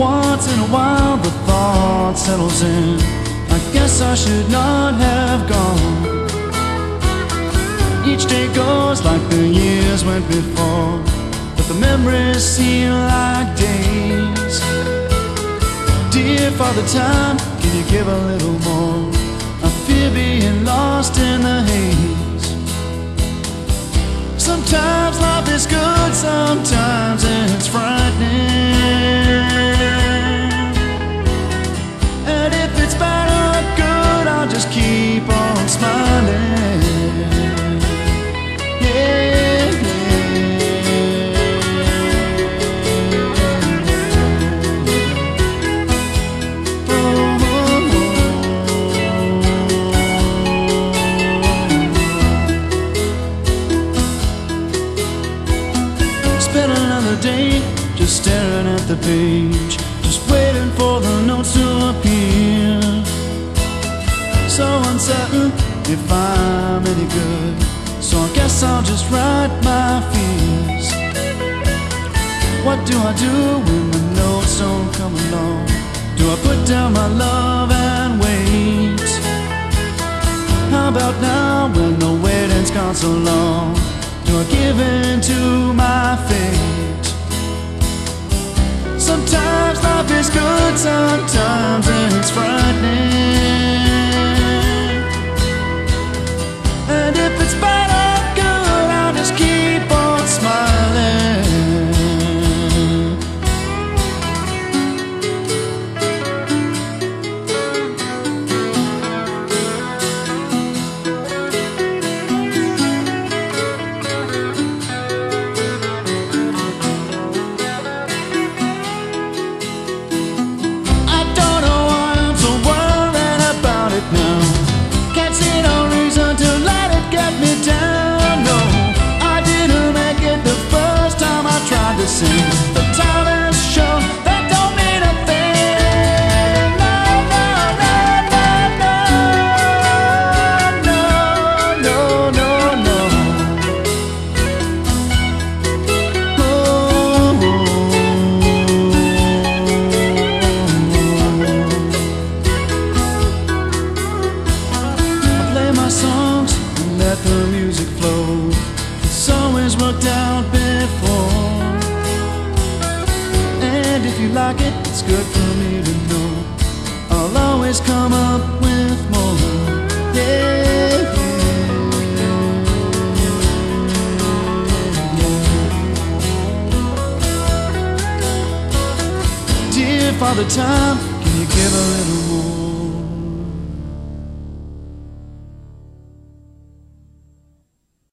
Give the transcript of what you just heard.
Once in a while the thought settles in, I guess I should not have gone. Each day goes like the years went before, but the memories seem like days. Dear Father Time, can you give a little more? I fear being lost in the haze. Sometimes life is good, sometimes it's frightening. And if it's bad or good, I'll just keep on smiling. Yeah, Spend another day just staring at the page, just waiting for the notes to appear. So uncertain if I'm any good, so I guess I'll just write my fears. What do I do when the notes don't come along? Do I put down my love and wait? How about now when the waiting's gone so long? Do I give in to my fate? Sometimes life is good, sometimes it's frightening. And if it's bad or good, I'll just keep on smiling. The time has shown that don't mean a thing. No, no, no, no, no, no, no. I play my songs and let the music flow. It's always worked out before. And if you like it, it's good for me to know. I'll always come up with more. Yeah, yeah. Dear Father Time, can you give a little more?